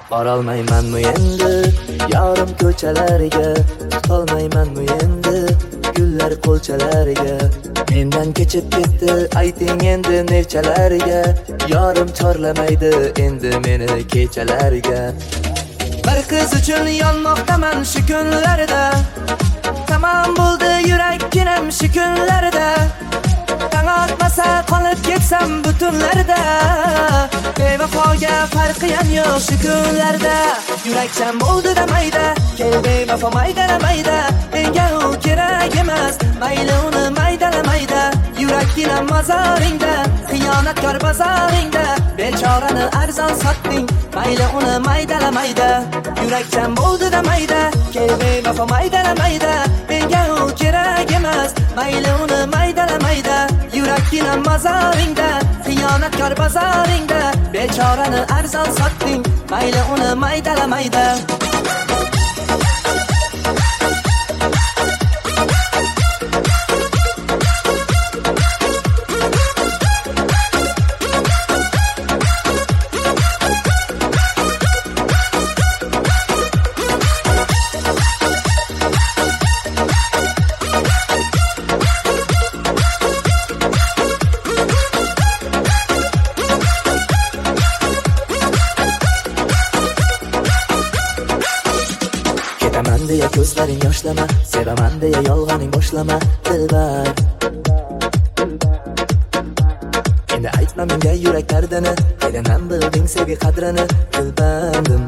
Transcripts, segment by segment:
Borolmaymanmi endi yorim ko'chalariga, tutolmaymanmi endi gullar qo'lchalariga. Mendan kechib ketdi ayting endi nevchalariga, yorim chorlamaydi endi meni kechalariga. Bir qiz uchun yonmoqdaman shu kunlarda, tamom bo'ldi yurakkinam shu kunlarda. Tang'atmasa qolib ketsam butunlarda, bevafoga farqiyam yo'q shu kunlarda. Yurakcham bo'ldi damayda, kel bevafo mayda, menga u kerak emas, mayli uni maydalamayda. Yurakginam mozoringda, xiyonatkor bozoringda, bechorani arzon sotding, mayli uni maydalamayda. Yurakcham bo'ldi damayda, kel bevafo mayda, menga u kerak emas, mayli uni maydalamayda. Yurakginam mozoringda, xiyonatkor bozoringda, bechorani arzon sotding, mayli uni maydalamayda. Sevaman deya ko'zlaring yoshlama, sevaman deya yolg'oning boshlama dilbar. Endi aytma menga yurak dardini, qaydanam bilding sevgi qadrini dilbandim.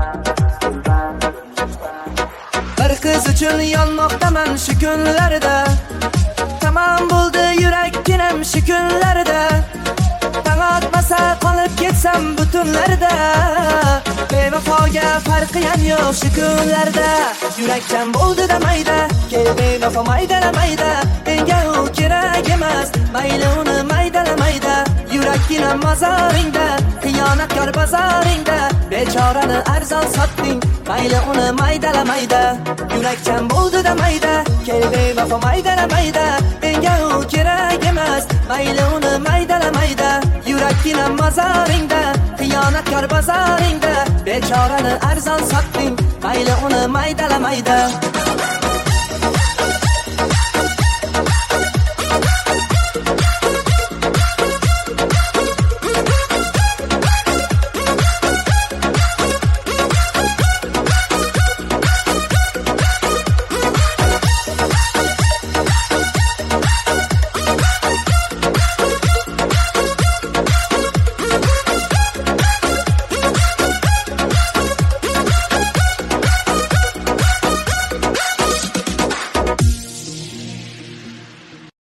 Bir qiz uchun yonmoqdaman shu kunlarda, tamom bo'ldi yurakkinam shu kunlarda. Tang'atmasa qolib ketsam butunlarda, bevafoga farqiyam yo'q shu kunlarda. Yurakcham bo'ldi damayda, kel bevafo mayda, menga u kerak emas, mayli uni maydalamayda. Yurakginam mozoringda, xiyonatkor bozoringda, bechorani arzon sotding, mayli uni maydalamayda. Yurakcham bo'ldi damayda, kel bevafo mayda, menga u kerak emas, mayli uni maydalamayda. Yurakginam mozoringda, xiyonatkor bozoringda, bechorani arzon sotding, mayli uni maydalamayda.